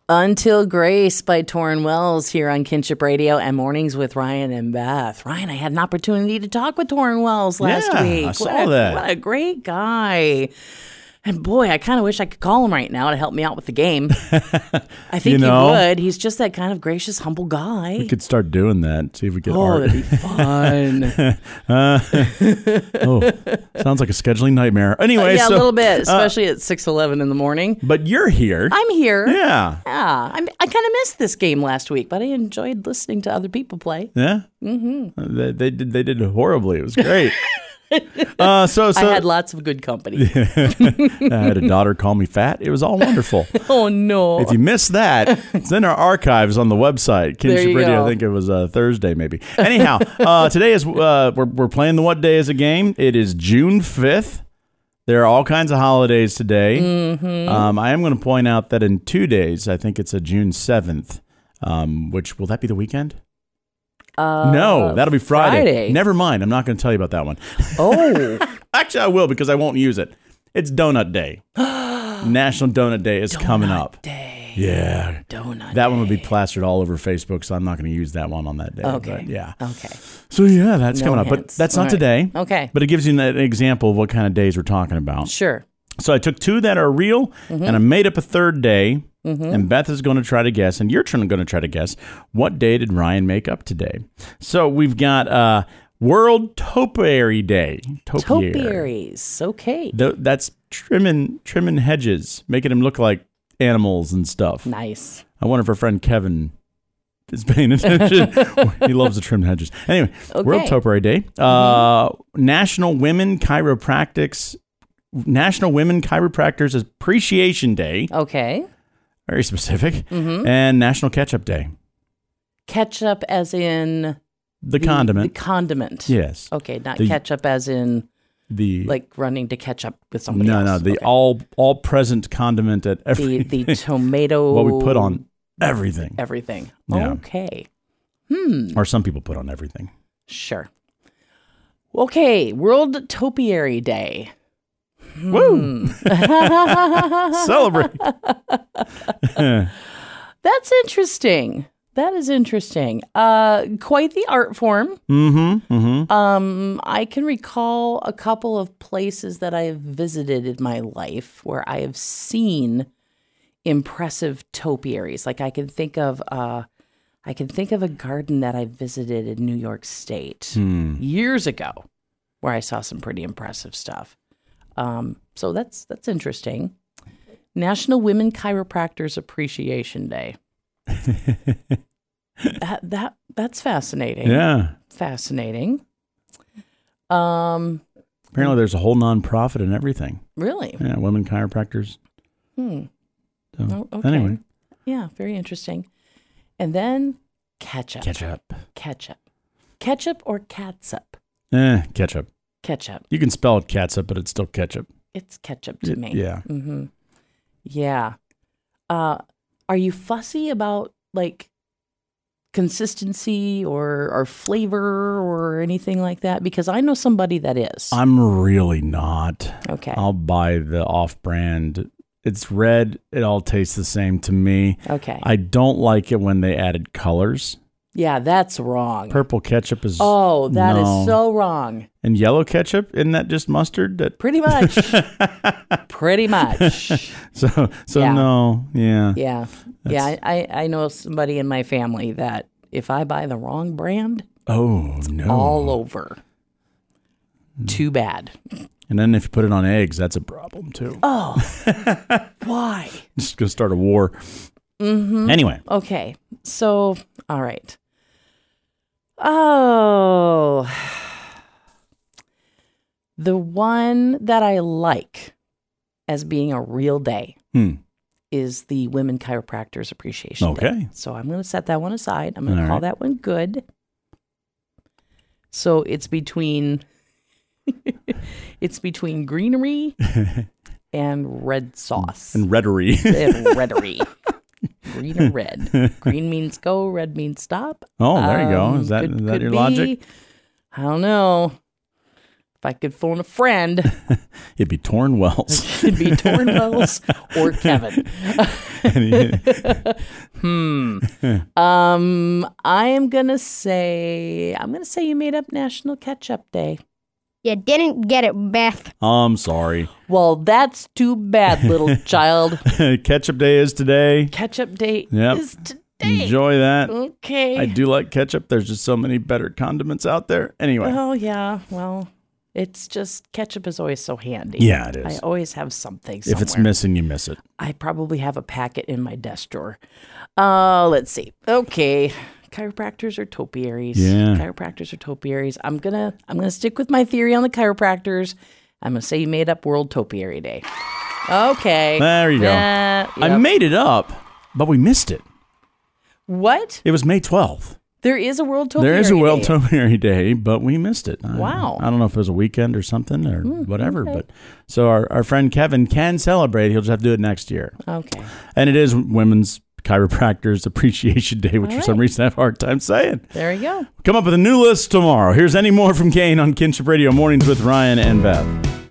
Until Grace by Torrin Wells here on Kinship Radio and Mornings with Ryan and Beth. Ryan, I had an opportunity to talk with Torrin Wells last week. I saw that. What a great guy. And boy, I kind of wish I could call him right now to help me out with the game. I think he would. He's just that kind of gracious, humble guy. We could start doing that. See if we get art. That'd be fun. Sounds like a scheduling nightmare. Anyway, yeah, a little bit, especially at 6:11 in the morning. But you're here. I'm here. Yeah. Yeah. I kind of missed this game last week, but I enjoyed listening to other people play. Yeah. Mm-hmm. They did horribly. It was great. So I had lots of good company. I had a daughter call me fat. It was all wonderful. Oh no! If you missed that, it's in our archives on the website. Kinship Radio. I think it was Thursday, maybe. Anyhow, today is we're playing the What Day Is a Game. It is June 5th. There are all kinds of holidays today. Mm-hmm. I am going to point out that in 2 days, I think it's a June 7th. Which will that be the weekend? No, that'll be Friday. Never mind. I'm not going to tell you about that one. Oh. Actually, I will because I won't use it. It's Donut Day. National Donut Day is coming up. Day. Yeah. Donut That Day. one would be plastered all over Facebook, so I'm not going to use that one on that day. Okay. But yeah. Okay. So yeah, that's coming up. But hints. that's not today. Okay. But it gives you an example of what kind of days we're talking about. Sure. So I took two that are real, and I made up a third day. And Beth is going to try to guess, and you're going to try to guess, what day did Ryan make up today? So we've got World Topiary Day. Topiaries. Okay. That's trimming hedges, making them look like animals and stuff. Nice. I wonder if our friend Kevin is paying attention. He loves to trim hedges. Anyway, Okay. World Topiary Day. National Women Chiropractors Appreciation Day. Okay. Very specific. And National Ketchup Day. Ketchup as in... The condiment. The condiment. Yes. Okay, not ketchup as in the like running to catch up with somebody else. No, the all present condiment at every... The tomato... what we put on everything. Everything. Yeah. Okay. Or some people put on everything. Sure. Okay, World Topiary Day. Woo! Celebrate. That's interesting. That is interesting. Quite the art form. I can recall a couple of places that I have visited in my life where I have seen impressive topiaries. Like I can think of a garden that I visited in New York State years ago, where I saw some pretty impressive stuff. So that's interesting. National Women Chiropractors Appreciation Day. That's fascinating. Yeah. Fascinating. Apparently there's a whole nonprofit and everything. Really? Yeah, women chiropractors. So, okay. Anyway. Yeah, very interesting. And then ketchup. Ketchup or catsup? Ketchup. Ketchup. You can spell it catsup, but it's still ketchup. It's ketchup to me. Yeah. Mm-hmm. Yeah. Are you fussy about like consistency or flavor or anything like that? Because I know somebody that is. I'm really not. Okay. I'll buy the off-brand. It's red. It all tastes the same to me. Okay. I don't like it when they added colors. Yeah, that's wrong. Purple ketchup is... Oh, that is so wrong. And yellow ketchup, isn't that just mustard? Pretty much. Pretty much. So Yeah. no, yeah. Yeah. Yeah, I know somebody in my family that if I buy the wrong brand, Oh, no. all over. Too bad. And then if you put it on eggs, that's a problem too. Oh, why? Just going to start a war. Anyway. Okay, so, all right. Oh, the one that I like as being a real day is the Women Chiropractors Appreciation Day. Okay. So I'm going to set that one aside. I'm going to All call right. that one good. So it's between greenery and red sauce. And reddery. And reddery. Green or red. Green means go, red means stop. Oh, there you go. Is that Could your be. logic? I don't know. I could phone a friend, it'd be Torn Wells. it'd be Torn Wells or Kevin. I'm gonna say you made up National Ketchup Day. You didn't get it, Beth. I'm sorry. Well, that's too bad, little child. Ketchup Day is today. Ketchup Day Yep. is today. Enjoy that. Okay. I do like ketchup. There's just so many better condiments out there. Anyway. Oh, yeah. Well, it's just ketchup is always so handy. Yeah, it is. I always have something somewhere. If it's missing, you miss it. I probably have a packet in my desk drawer. Let's see. Okay. Chiropractors or topiaries? Yeah. Chiropractors or topiaries. I'm gonna stick with my theory on the chiropractors. I'm gonna say you made up World Topiary Day. Okay. There you go. Yep. I made it up, but we missed it. What? It was May 12th. There is a World Topiary Day. There is a World Topiary Day, but we missed it. Wow. I don't know if it was a weekend or something or whatever. Okay. But so our friend Kevin can celebrate. He'll just have to do it next year. Okay. And it is Women's Chiropractors Appreciation Day, which for some reason I have a hard time saying. There you go. Come up with a new list tomorrow. Here's any more from Kane on Kinship Radio Mornings with Ryan and Beth.